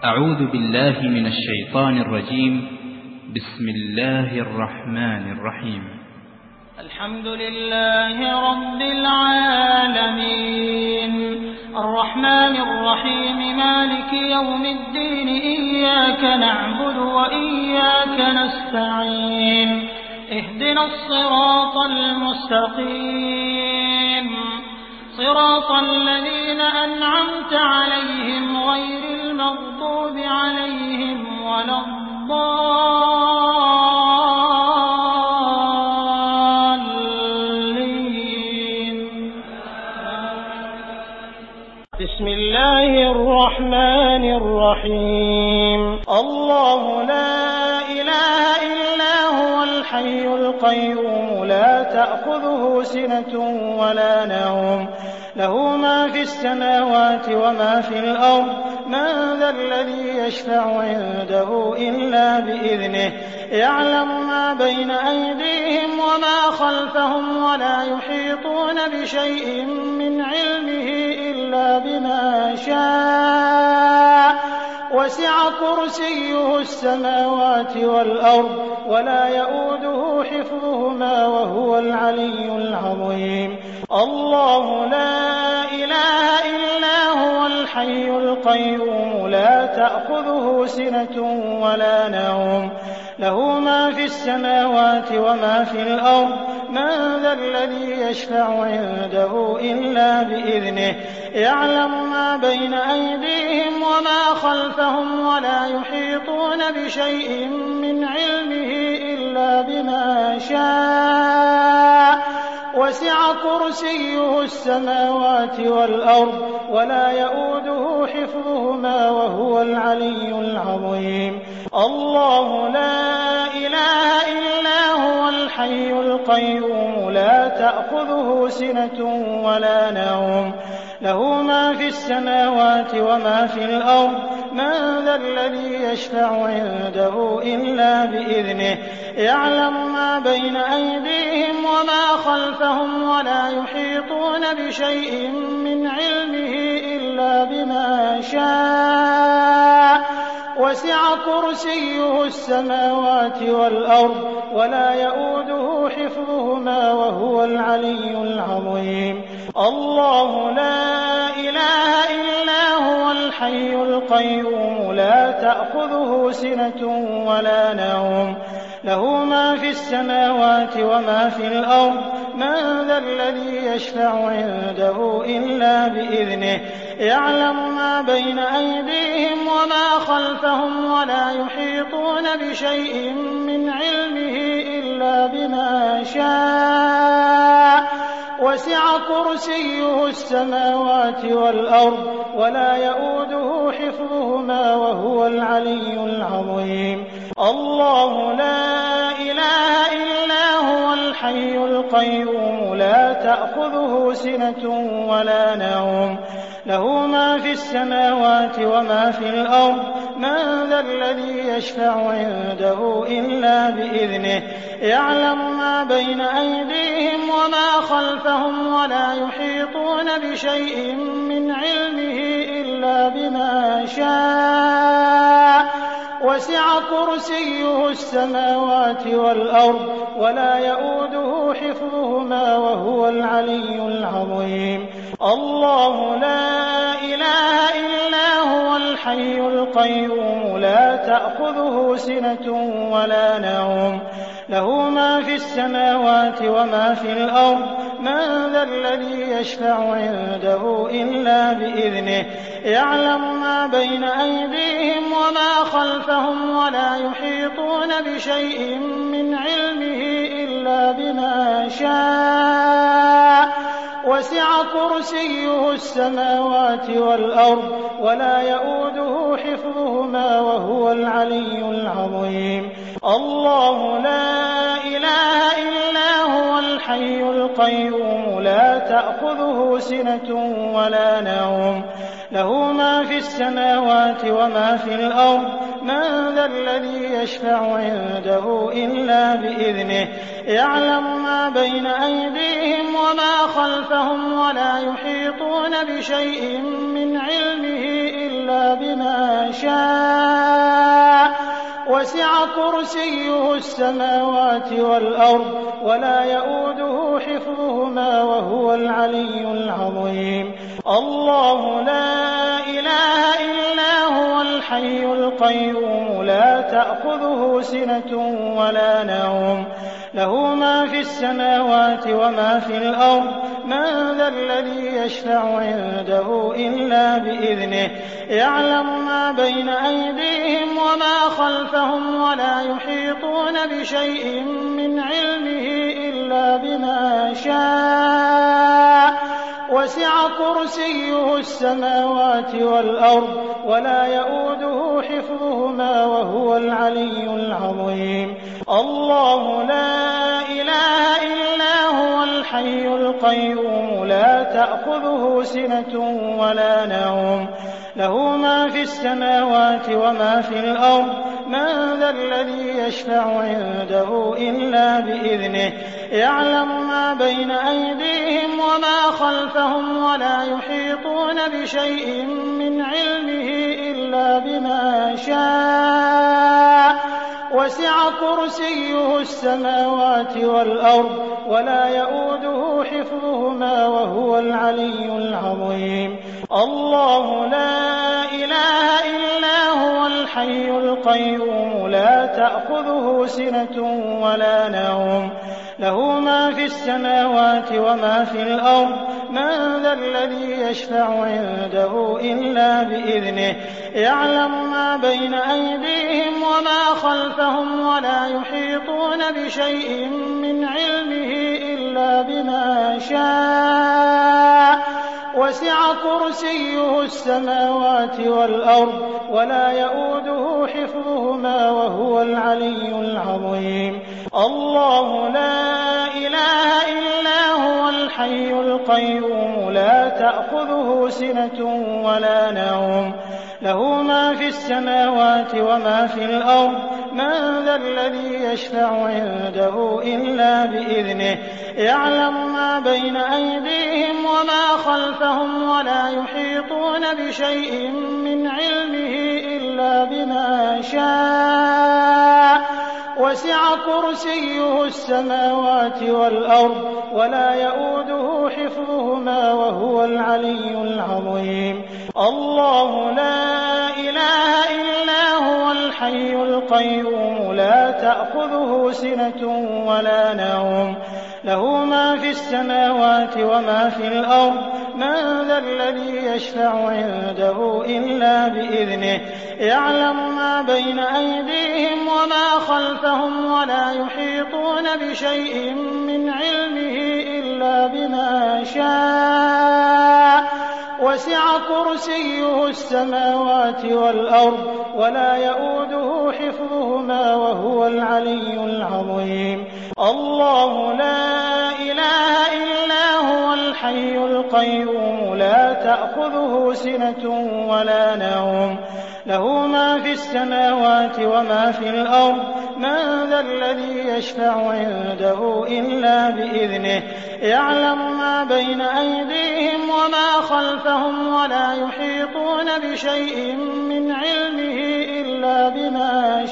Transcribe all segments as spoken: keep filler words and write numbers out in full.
أعوذ بالله من الشيطان الرجيم. بسم الله الرحمن الرحيم. الحمد لله رب العالمين الرحمن الرحيم مالك يوم الدين إياك نعبد وإياك نستعين اهدنا الصراط المستقيم صراط الذين أنعمت عليهم غير المغضوب عليهم ولا الضالين. بسم الله الرحمن الرحيم. الله لا إله إلا هو الحي القيوم لا تأخذه سنة ولا نوم له ما في السماوات وما في الأرض من ذا الذي يشفع عنده إلا بإذنه يعلم ما بين أيديهم وما خلفهم ولا يحيطون بشيء من علمه إلا بما شاء وسع كرسيه السماوات والأرض ولا يؤوده حفظهما وهو العلي العظيم. الله لا إله إلا هو الحي القيوم لا تأخذه سنة ولا نوم له ما في السماوات وما في الأرض من ذا الذي يشفع عنده إلا بإذنه يعلم ما بين أيديهم وما خلفهم ولا يحيطون بشيء من علمه إلا بما شاء وسع كرسيه السماوات والأرض ولا يؤوده حفظهما وهو العلي العظيم. الله لا إله إلا هو الحي القيوم لا تأخذه سنة ولا نوم له ما في السماوات وما في الأرض من ذا الذي يشفع عنده إلا بإذنه يعلم ما بين أيديهم وما خلفهم ولا يحيطون بشيء من علمه إلا بما شاء وسع كرسيه السماوات والأرض ولا يؤوده حفظهما وهو العلي العظيم. الله لا إله إلا هو الحي القيوم لا تأخذه سنة ولا نوم له ما في السماوات وما في الأرض من ذا الذي يشفع عنده إلا بإذنه يعلم ما بين أيديهم وما خلفهم ولا يحيطون بشيء من علمه إلا بما شاء وسع كرسيه السماوات والأرض ولا يؤوده حفظهما وهو العلي العظيم. الله لا إله إلا هو الحي القيوم لا تأخذه سنة ولا نوم له ما في السماوات وما في الأرض من ذا الذي يشفع عنده إلا بإذنه يعلم ما بين أيديهم وما خلفهم ولا يحيطون بشيء من علمه إلا بما شاء وسع كرسيه السماوات والأرض ولا يؤوده حفظهما وهو العلي العظيم. الله لا إله إلا هو الحي القيوم لا تأخذه سنة ولا نوم له ما في السماوات وما في الأرض من ذا الذي يشفع عنده إلا بإذنه يعلم ما بين أيديهم وما خلفهم ولا يحيطون بشيء من علمه إلا بما شاء وسع كرسيه السماوات والأرض ولا يؤوده حفظهما وهو العلي العظيم. الله لا إله إلا هو الحي القيوم لا تأخذه سنة ولا نوم له ما في السماوات وما في الأرض من ذا الذي يشفع عنده إلا بإذنه يعلم ما بين أيديهم وما خلفهم ولا يحيطون بشيء من علمه إلا إلا بما شاء وسع كرسيه السماوات والأرض ولا يئوده حفظهما وهو العلي العظيم الله لا إله إلا هو الحي القيوم لا تأخذه سنة ولا نوم له ما في السماوات وما في الأرض من ذا الذي يشفع عنده إلا بإذنه يعلم ما بين أيديهم وما خلفهم ولا يحيطون بشيء من علمه إلا بما شاء وسع كرسيه السماوات والأرض ولا يئوده حفظهما وهو العلي العظيم الله لا إله إلا هو الحي القيوم لا تأخذه سنة ولا نوم له ما في السماوات وما في الأرض من ذا الذي يشفع عنده إلا بإذنه يعلم ما بين أيديهم وما خلفهم ولا يحيطون بشيء من علمه إلا بما شاء وسع كرسيه السماوات والأرض ولا يئوده حفظهما وهو العلي العظيم الله لا إله إلا هو الحي القيوم لا تأخذه سنة ولا نوم له ما في السماوات وما في الأرض من ذا الذي يشفع عنده إلا بإذنه يعلم ما بين أيديهم وما خلفهم ولا يحيطون بشيء من علمه إلا بما شاء وسع كرسيه السماوات والأرض ولا يئوده حفظهما وهو العلي العظيم الله لا إله إلا هو الحي القيوم لا تأخذه سنة ولا نوم له ما في السماوات وما في الأرض من ذا الذي يشفع عنده إلا بإذنه يعلم ما بين أيديهم وما خلفهم ولا يحيطون بشيء من علمه إلا بما شاء وسع كرسيه السماوات والأرض ولا يئوده حفظهما وهو العلي العظيم الله لا إله إلا هو الحي القيوم لا تأخذه سنة ولا نوم له ما في السماوات وما في الأرض من ذا الذي يشفع عنده إلا بإذنه يعلم ما بين أيديهم وما خلفهم ولا يحيطون بشيء من علمه إلا بما شاء وسع كرسيه السماوات والأرض ولا يئوده حفظهما وهو العلي العظيم الله لا إله إلا هو الحي القيوم لا تأخذه سنة ولا نوم له ما في السماوات وما في الأرض من ذا الذي يشفع عنده إلا بإذنه يعلم ما بين أيديهم وما خلفهم ولا يحيطون بشيء من علمه إلا بما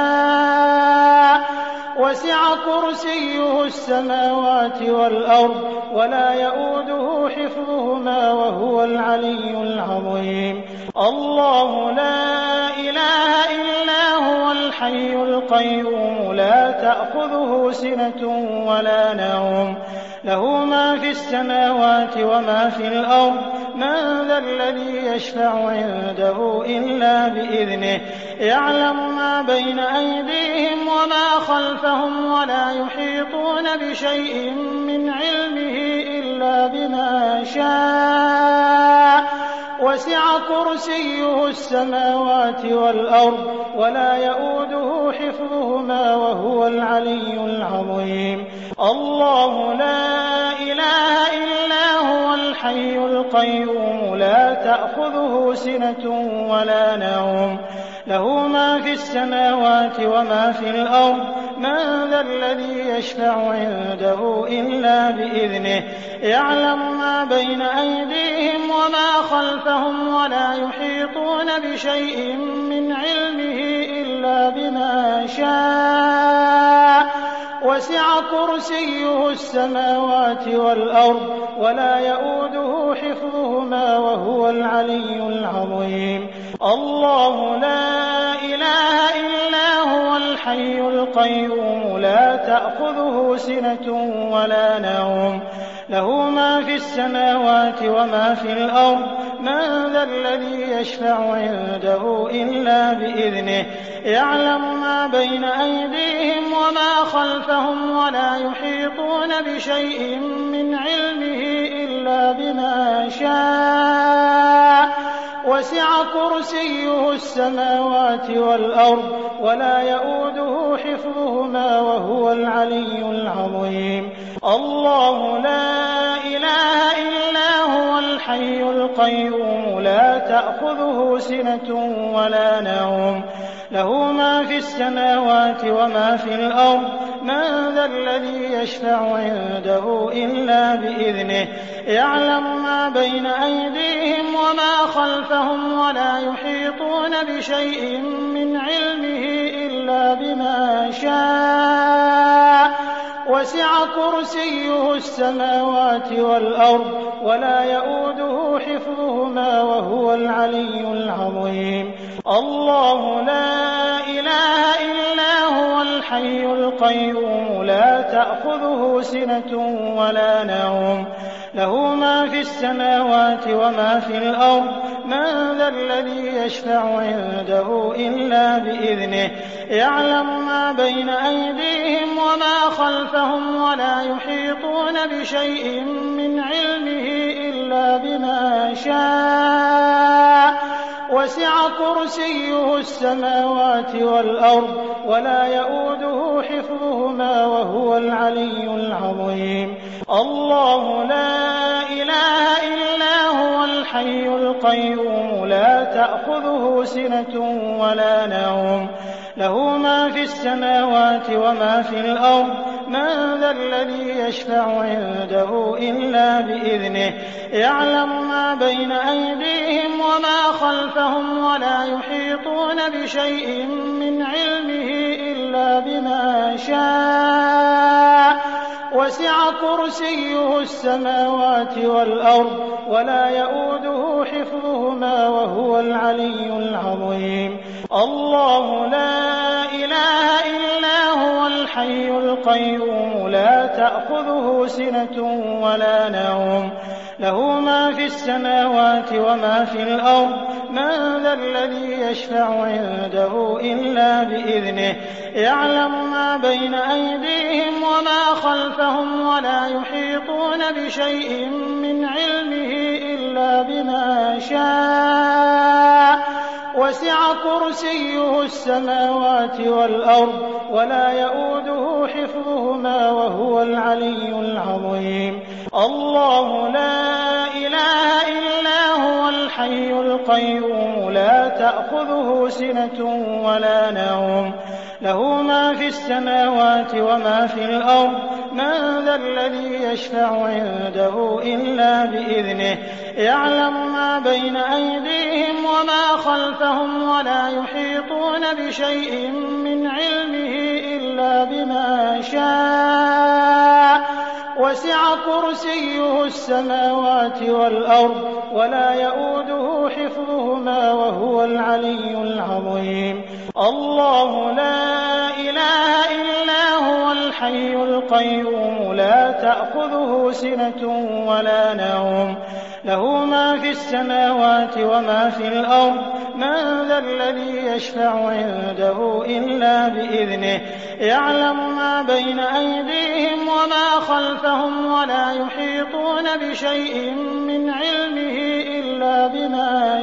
شاء وسع كرسيه السماوات والأرض ولا يئوده حفظهما وهو العلي العظيم الله لا إله إلا هو الحي القيوم لا تأخذه سنة ولا نوم له ما في السماوات وما في الأرض من ذا الذي يشفع عنده إلا بإذنه يعلم ما بين أيديهم وما خلفهم ولا يحيطون بشيء من علمه إلا بما شاء وسع كرسيه السماوات والأرض ولا يئوده حفظهما وهو العلي العظيم الله لا إله إلا هو الْحَيُّ الْقَيُّومُ لَا تَأْخُذُهُ سِنَةٌ وَلَا نَوْمٌ لَّهُ مَا فِي السَّمَاوَاتِ وَمَا فِي الْأَرْضِ مَن ذَا الَّذِي يَشْفَعُ عِندَهُ إِلَّا بِإِذْنِهِ يَعْلَمُ مَا بَيْنَ أَيْدِيهِمْ وَمَا خَلْفَهُمْ وَلَا يُحِيطُونَ بِشَيْءٍ مِّنْ عِلْمِهِ إِلَّا بِمَا شَاءَ وَسِعَ كُرْسِيُّهُ السَّمَاوَاتِ وَالْأَرْضَ وَلَا يَئُودُهُ حِفْظُهُمَا وَهُوَ الْعَلِيُّ الْعَظِيمُ اللَّهُ لَا إِلَٰهَ إِلَّا هُوَ الْحَيُّ الْقَيُّومُ لَا تَأْخُذُهُ سِنَةٌ وَلَا نَوْمٌ لَّهُ مَا فِي السَّمَاوَاتِ وَمَا فِي الْأَرْضِ مَن ذَا الَّذِي يَشْفَعُ عِندَهُ إِلَّا بِإِذْنِهِ يَعْلَمُ مَا بَيْنَ أَيْدِيهِمْ وَمَا خَلْفَهُمْ وَلَا يُحِيطُونَ بِشَيْءٍ مِّنْ عِلْمِهِ إِلَّا بِمَا شَاءَ وَسِعَ كُرْسِيُّهُ السَّمَاوَاتِ وَالْأَرْضَ وَلَا يَئُودُهُ حِفْظُهُمَا وَهُوَ الْعَلِيُّ الْعَظِيمُ اللَّهُ لَا إِلَٰهَ إِلَّا هُوَ الْحَيُّ الْقَيُّومُ لَا تَأْخُذُهُ سِنَةٌ وَلَا نَوْمٌ لَّهُ مَا فِي السَّمَاوَاتِ وَمَا فِي الْأَرْضِ مَن ذَا الَّذِي يَشْفَعُ عِندَهُ إِلَّا بِإِذْنِهِ يَعْلَمُ مَا بَيْنَ أَيْدِيهِمْ وَمَا خَلْفَهُمْ وَلَا يُحِيطُونَ بِشَيْءٍ مِّنْ عِلْمِهِ إِلَّا بِمَا شَاءَ وَسِعَ كُرْسِيُّهُ السَّمَاوَاتِ وَالْأَرْضَ وَلَا يَئُودُهُ حِفْظُهُمَا وَهُوَ الْعَلِيُّ الْعَظِيمُ اللَّهُ لَا إِلَٰهَ إِلَّا هُوَ الْحَيُّ الْقَيُّومُ لَا تَأْخُذُهُ سِنَةٌ وَلَا نَوْمٌ لَّهُ مَا فِي السَّمَاوَاتِ وَمَا فِي الْأَرْضِ مَن ذَا الَّذِي يَشْفَعُ عِندَهُ إِلَّا بِإِذْنِهِ يَعْلَمُ مَا بَيْنَ أَيْدِيهِمْ وَمَا خَلْفَهُمْ وَلَا يُحِيطُونَ بِشَيْءٍ مِّنْ عِلْمِهِ إِلَّا بِمَا شَاءَ وَسِعَ كُرْسِيُّهُ السَّمَاوَاتِ وَالْأَرْضَ وَلَا يَئُودُهُ حِفْظُهُمَا وَهُوَ الْعَلِيُّ الْعَظِيمُ اللَّهُ لَا إِلَٰهَ إِلَّا هُوَ الْحَيُّ الْقَيُّومُ لَا تَأْخُذُهُ سِنَةٌ وَلَا نَوْمٌ لَّهُ مَا فِي السَّمَاوَاتِ وَمَا فِي الْأَرْضِ مَن ذَا الَّذِي يَشْفَعُ عِندَهُ إِلَّا بِإِذْنِهِ يَعْلَمُ مَا بَيْنَ أَيْدِيهِمْ وَمَا خَلْفَهُمْ وَلَا يُحِيطُونَ بِشَيْءٍ مِّنْ عِلْمِهِ إِلَّا بِمَا شَاءَ وَسِعَ كُرْسِيُّهُ السَّمَاوَاتِ وَالْأَرْضَ وَلَا يَئُودُهُ حِفْظُهُمَا وَهُوَ الْعَلِيُّ الْعَظِيمُ اللَّهُ لَا إِلَٰهَ إِلَّا هُوَ الْحَيُّ الْقَيُّومُ لَا تَأْخُذُهُ سِنَةٌ وَلَا نَوْمٌ لَّهُ مَا فِي السَّمَاوَاتِ وَمَا فِي الْأَرْضِ مَن ذَا الَّذِي يَشْفَعُ عِندَهُ إِلَّا بِإِذْنِهِ يَعْلَمُ مَا بَيْنَ أَيْدِيهِمْ وَمَا خَلْفَهُمْ وَلَا يُحِيطُونَ بِشَيْءٍ مِّنْ عِلْمِهِ إِلَّا بِمَا شَاءَ وَسِعَ كُرْسِيُّهُ السَّمَاوَاتِ وَالْأَرْضَ وَلَا يَئُودُهُ حِفْظُهُمَا وَهُوَ الْعَلِيُّ الْعَظِيمُ اللَّهُ لَا إِلَٰهَ إِلَّا هُوَ الْحَيُّ الْقَيُّومُ لَا تَأْخُذُهُ سِنَةٌ وَلَا نَوْمٌ لَّهُ مَا فِي السَّمَاوَاتِ وَمَا فِي الْأَرْضِ مَن ذَا الَّذِي يَشْفَعُ عِندَهُ إِلَّا بِإِذْنِهِ يَعْلَمُ مَا بَيْنَ أَيْدِيهِمْ وَمَا خَلْفَهُمْ وَلَا يُحِيطُونَ بِشَيْءٍ مِّنْ عِلْمِهِ إِلَّا بِمَا شَاءَ وَسِعَ كُرْسِيُّهُ السَّمَاوَاتِ وَالْأَرْضَ وَلَا يَئُودُهُ حِفْظُهُمَا وَهُوَ الْعَلِيُّ الْعَظِيمُ اللَّهُ لَا إِلَٰهَ إِلَّا هُوَ الْحَيُّ الْقَيُّومُ لَا تَأْخُذُهُ سِنَةٌ وَلَا نَوْمٌ لَّهُ مَا فِي السَّمَاوَاتِ وَمَا فِي الْأَرْضِ مَن ذَا الَّذِي يَشْفَعُ عِندَهُ إِلَّا بِإِذْنِهِ يَعْلَمُ مَا بَيْنَ أَيْدِيهِمْ وَمَا خَلْفَهُمْ وَلَا يُحِيطُونَ بِشَيْءٍ مِّنْ عِلْمِهِ إِلَّا بِمَا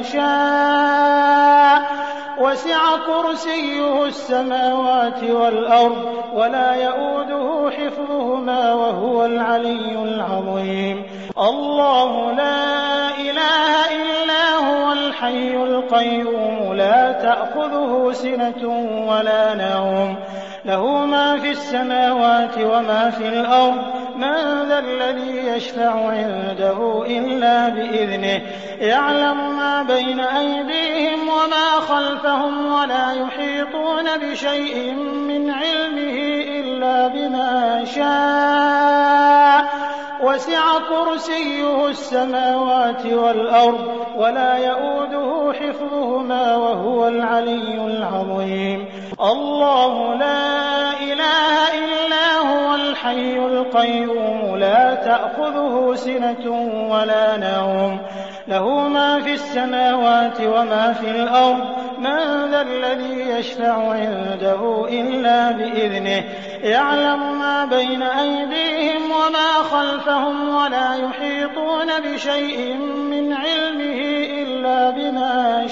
شَاءَ وَسِعَ كُرْسِيُّهُ السَّمَاوَاتِ وَالْأَرْضَ وَلَا يَئُودُهُ حِفْظُهُمَا وَهُوَ الْعَلِيُّ الْعَظِيمُ الله لا إله إلا هو الحي القيوم لا تأخذه سنة ولا نوم له ما في السماوات وما في الأرض من ذا الذي يشفع عنده إلا بإذنه يعلم ما بين أيديهم وما خلفهم ولا يحيطون بشيء من علمه إلا بما شاء وسع كرسيه السماوات والأرض ولا يؤوده حفظهما وهو العلي العظيم الله لا إله إلا هو الحي القيوم لا تأخذه سنة ولا نوم له ما في السماوات وما في الأرض من ذا الذي يشفع عنده إلا بإذنه يعلم ما بين أيديهم وما خلفهم ولا يحيطون بشيء من علمه إلا بما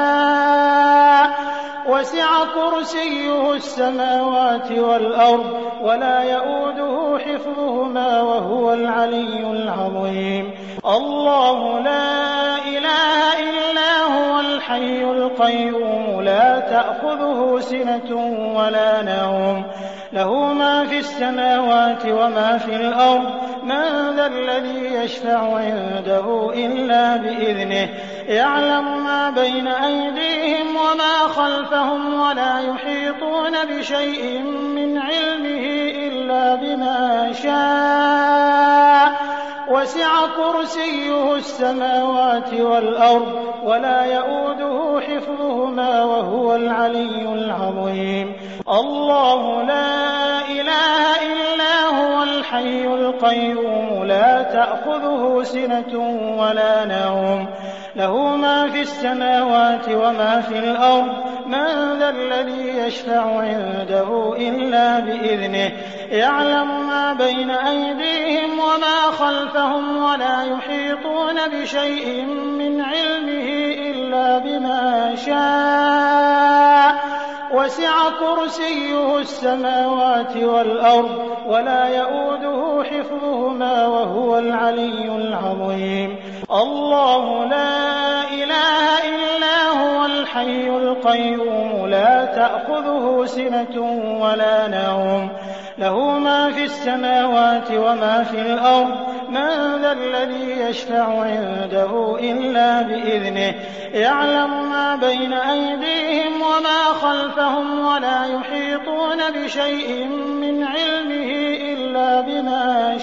شاء وسع كرسيه السماوات والأرض ولا يؤوده حفظهما وهو العلي العظيم الله لا إله إلا هو الحي القيوم لا تأخذه سنة ولا نوم له ما في السماوات وما في الأرض من ذا الذي يشفع عنده إلا بإذنه يعلم ما بين أيديهم وما خلفهم ولا يحيطون بشيء من علمه إلا بما شاء وسع كرسيه السماوات والأرض ولا يؤوده حفظهما وهو العلي العظيم الله لا إله إلا هو الحي القيوم لا تأخذه سنة ولا نوم له ما في السماوات وما في الأرض من ذا الذي يشفع عنده إلا بإذنه يعلم ما بين أيديهم وما خلفهم ولا يحيطون بشيء من علمه إلا بما شاء وسع كرسيه السماوات والأرض ولا يؤوده حفظهما وهو العلي العظيم الله لا إله إلا هو الحي القيوم لا تأخذه سنة ولا نوم له ما في السماوات وما في الأرض من ذا الذي يشفع عنده إلا بإذنه يعلم ما بين أيديهم وما خلفهم ولا يحيطون بشيء من علمه إلا بما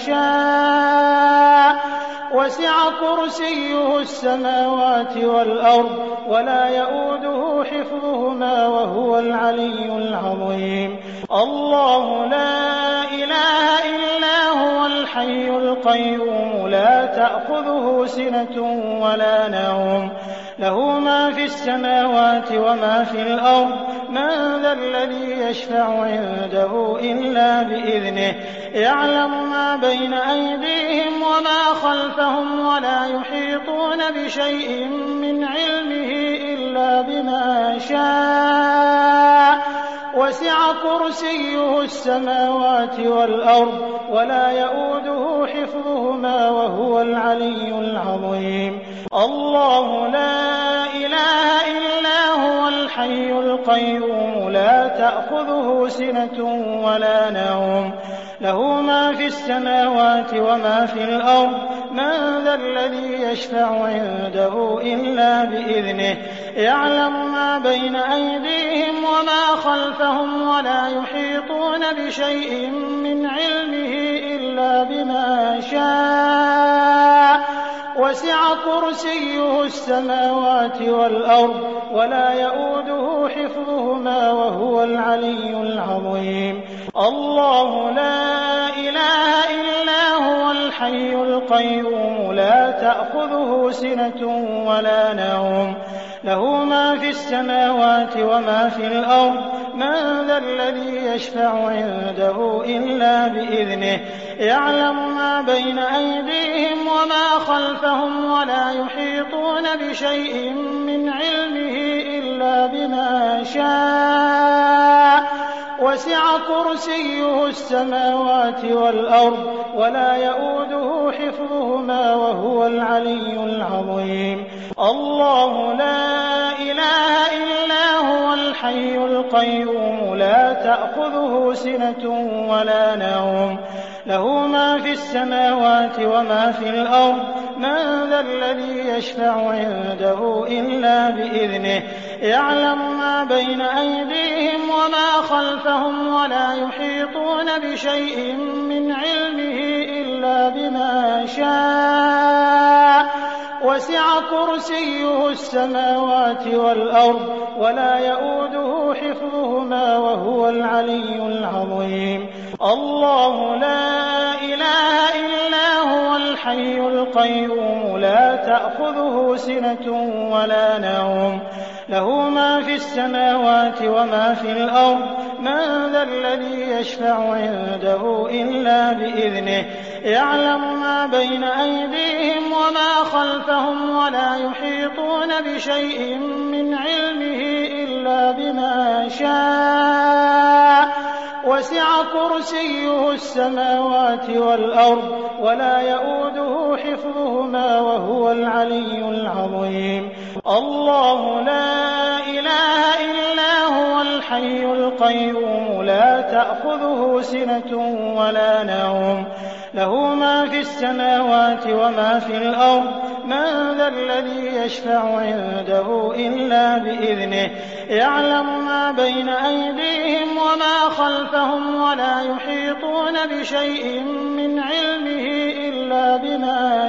شاء وسع كرسيه السماوات والأرض ولا يؤوده حفظهما وهو العلي العظيم الله لا إله إلا هو الحي القيوم لا تأخذه سنة ولا نوم له ما في السماوات وما في الأرض من ذا الذي يشفع عنده إلا بإذنه يعلم ما بين أيديهم وما خلفهم ولا يحيطون بشيء من علمه إلا بما شاء وسع كرسيه السماوات والأرض ولا يؤوده حفظهما وهو العلي العظيم الله لا إله إلا هو الحي القيوم لا تأخذه سنة ولا نوم له ما في السماوات وما في الأرض من ذا الذي يشفع عنده إلا بإذنه يعلم ما بين أيديهم وما خلفهم ولا يحيطون بشيء من علمه إلا بما شاء وسع كرسيه السماوات والأرض ولا يؤوده حفظهما وهو العلي العظيم الله لا إله إلا هو الحي القيوم لا تأخذه سنة ولا نوم له ما في السماوات وما في الأرض من ذا الذي يشفع عنده إلا بإذنه يعلم ما بين أيديهم وما خلفهم ولا يحيطون بشيء من علمه إلا بما شاء وسع كرسيه السماوات والأرض ولا يئوده حفظهما وهو العلي العظيم الله لا إله إلا هو الحي القيوم لا تأخذه سنة ولا نوم له ما في السماوات وما في الأرض من ذا الذي يشفع عنده إلا بإذنه يعلم ما بين أيديهم وما خلفهم ولا يحيطون بشيء من علمه إلا بما شاء وسع كرسيه السماوات والأرض ولا يئوده حفظهما وهو العلي العظيم الله لا إله إلا هو الحي القيوم لا تأخذه سنة ولا نوم له ما في السماوات وما في الأرض من ذا الذي يشفع عنده إلا بإذنه يعلم ما بين أيديهم وما خلفهم ولا يحيطون بشيء من علمه إلا بما شاء وسع كرسيه السماوات والأرض ولا يئوده حفظهما وهو العلي العظيم الله لا إله إلا هو الحي القيوم لا تأخذه سنة ولا نوم له ما في السماوات وما في الأرض من ذا الذي يشفع عنده إلا بإذنه يعلم ما بين أيديهم وما خلفهم ولا يحيطون بشيء من علمه إلا بما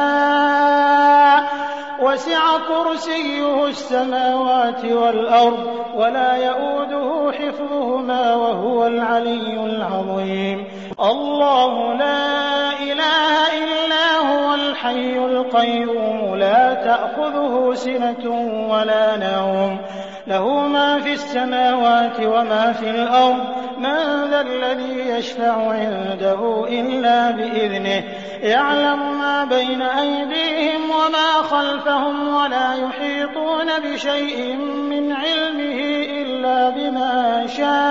شاء وسع كرسيه السماوات والأرض ولا يئوده حفظهما وهو العلي العظيم الله لا إله إلا هو الحي القيوم لا تأخذه سنة ولا نوم له ما في السماوات وما في الأرض من ذا الذي يشفع عنده إلا بإذنه يعلم ما بين أيديهم وما خلفهم ولا يحيطون بشيء من علمه إلا بما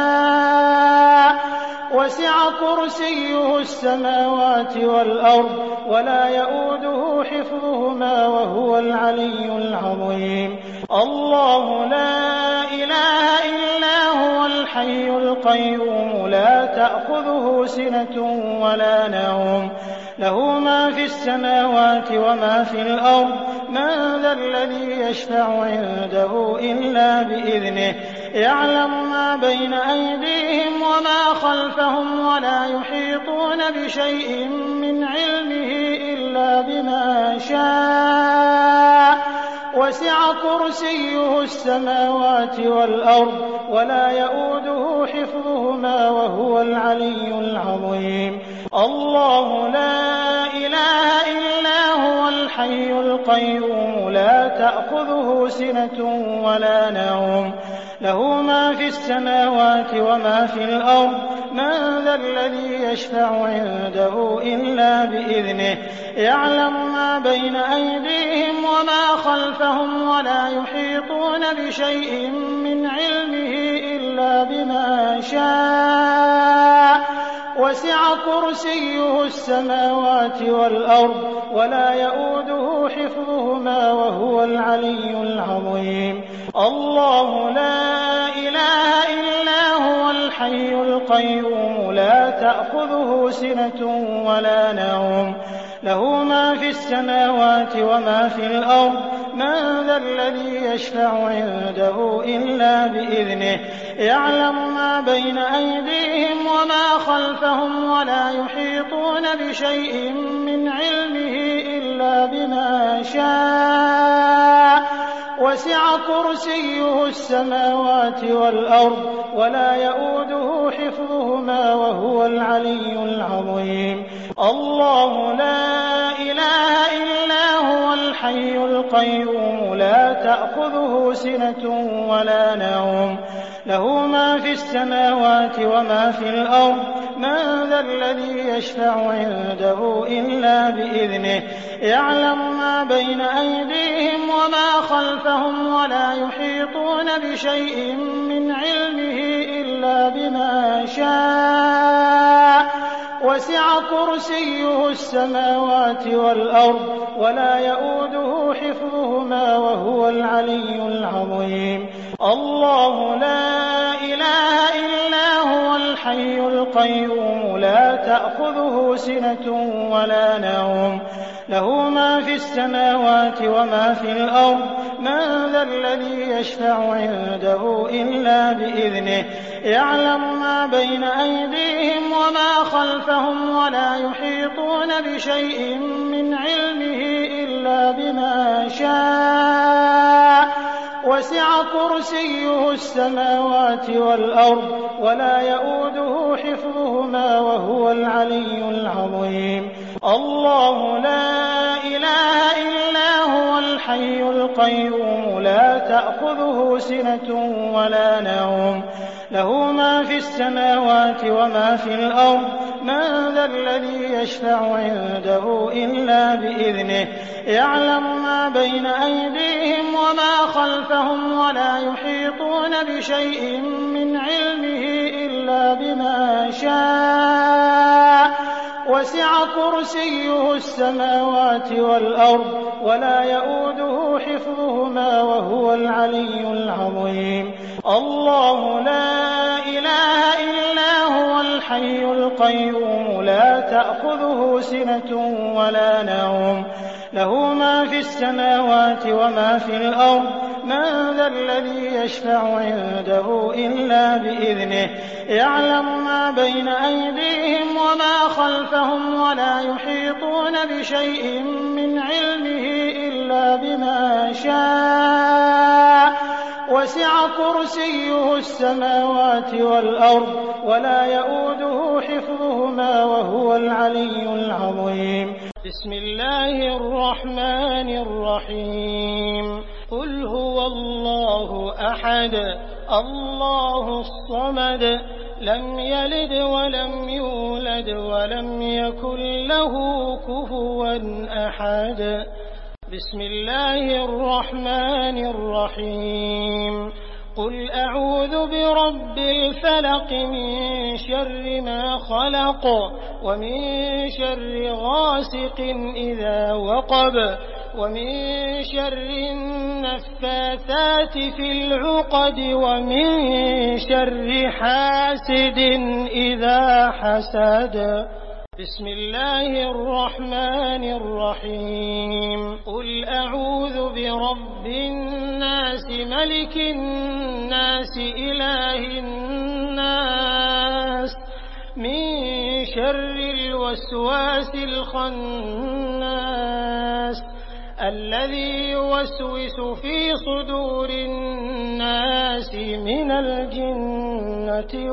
شاء وسع كرسيه السماوات والأرض ولا يئوده حفظهما وهو العلي العظيم الله لا إله إلا هو الحي القيوم لا تأخذه سنة ولا نوم له ما في السماوات وما في الأرض من ذا الذي يشفع عنده إلا بإذنه يعلم ما بين أيديهم وما خلفهم ولا يحيطون بشيء من علمه إلا بما شاء وسع كرسيه السماوات والأرض ولا يئوده حفظهما وهو العلي العظيم الله لا إله إلا هو الحي القيوم لا تأخذه سنة ولا نوم له ما في السماوات وما في الأرض من ذا الذي يشفع عنده إلا بإذنه يعلم ما بين أيديهم وما خلفهم ولا يحيطون بشيء من علمه إلا بما شاء وسع كرسيه السماوات والأرض ولا يئوده حفظهما وهو العلي العظيم الله لا إله إلا هو الحي القيوم لا تأخذه سنة ولا نوم له ما في السماوات وما في الأرض من ذا الذي يشفع عنده إلا بإذنه يعلم ما بين أيديهم وما خلفهم ولا يحيطون بشيء من علمه إلا بما شاء وسع كرسيه السماوات والأرض ولا يئوده حفظهما وهو العلي العظيم الله لا إله إلا هو الحي الحي القيوم لا تأخذه سنة ولا نوم له ما في السماوات وما في الأرض من ذا الذي يشفع عنده إلا بإذنه يعلم ما بين أيديهم وما خلفهم ولا يحيطون بشيء من علمه إلا بما شاء وسع كرسيه السماوات والأرض ولا يؤوده حفظهما وهو العلي العظيم الله لا إله إلا هو الحي القيوم لا تأخذه سنة ولا نوم له ما في السماوات وما في الأرض من ذا الذي يشفع عنده إلا بإذنه يعلم ما بين أيديهم وما خلفهم ولا يحيطون بشيء من علمه إلا بما شاء وسع كرسيه السماوات والأرض ولا يؤوده حفظهما وهو العلي العظيم الله لا إله إلا هو الحي القيوم لا تأخذه سنة ولا نوم له ما في السماوات وما في الأرض من ذا الذي يشفع عنده إلا بإذنه يعلم ما بين أيديهم وما خلفهم ولا يحيطون بشيء من علمه إلا بما شاء وسع كرسيه السماوات والأرض ولا يؤوده حفظهما وهو العلي العظيم الله لا إله إلا هو الحي القيوم لا تأخذه سنة ولا نوم له ما في السماوات وما في الأرض من ذا الذي يشفع عنده إلا بإذنه يعلم ما بين أيديهم وما خلفهم ولا يحيطون بشيء من علمه إلا بما شاء وسع كرسيه السماوات والأرض ولا يؤوده حفظهما وهو العلي العظيم بسم الله الرحمن الرحيم قل هو الله أحد الله الصمد لم يلد ولم يولد ولم يكن له كفوا أحد بسم الله الرحمن الرحيم قل أعوذ برب الفلق من شر ما خلق ومن شر غاسق إذا وقب ومن شر النفاثات في العقد ومن شر حاسد إذا حسد بسم الله الرحمن الرحيم قل أعوذ برب الناس ملك الناس إله الناس من شر الوسواس الخناس الذي يوسوس في صدور الناس من الجنة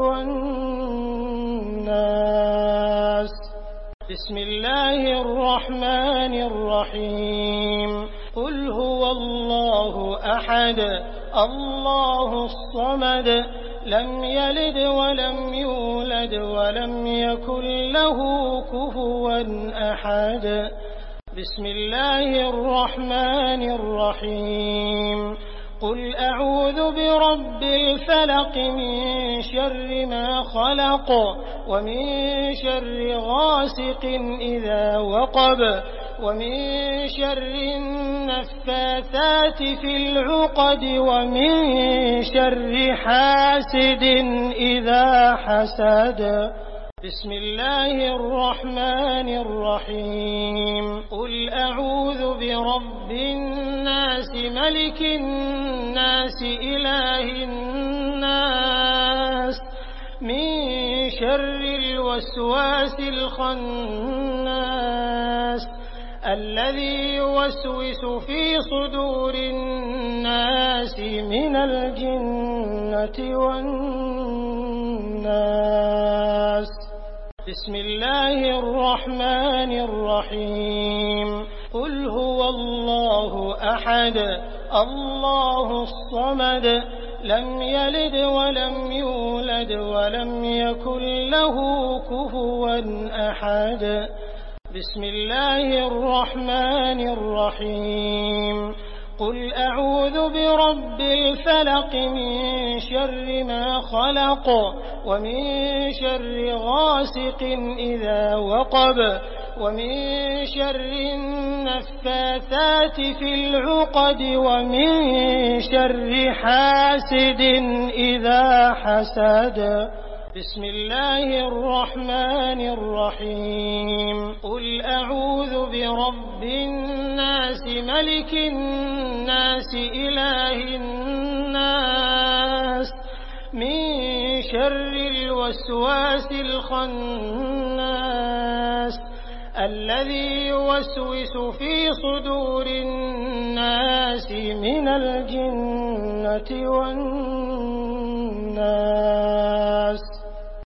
والناس بسم الله الرحمن الرحيم قل هو الله أحد الله الصمد لم يلد ولم يولد ولم يكن له كفوا أحد بسم الله الرحمن الرحيم قل أعوذ برب الفلق من شر ما خلق ومن شر غاسق إذا وقب ومن شر النفاثات في العقد ومن شر حاسد إذا حسد بسم الله الرحمن الرحيم قل أعوذ برب الناس ملك الناس إله الناس من شر الوسواس الخناس الذي يوسوس في صدور الناس من الجنة والناس بسم الله الرحمن الرحيم قل هو الله أحد الله الصمد لم يلد ولم يولد ولم يكن له كفوا أحد بسم الله الرحمن الرحيم قل أعوذ برب الفلق من شر ما خلق ومن شر غاسق إذا وقب ومن شر النفاثات في العقد ومن شر حاسد إذا حسد بسم الله الرحمن الرحيم قل أعوذ برب الناس ملك الناس إله الناس من شر الوسواس الخناس الذي يوسوس في صدور الناس من الجنة والناس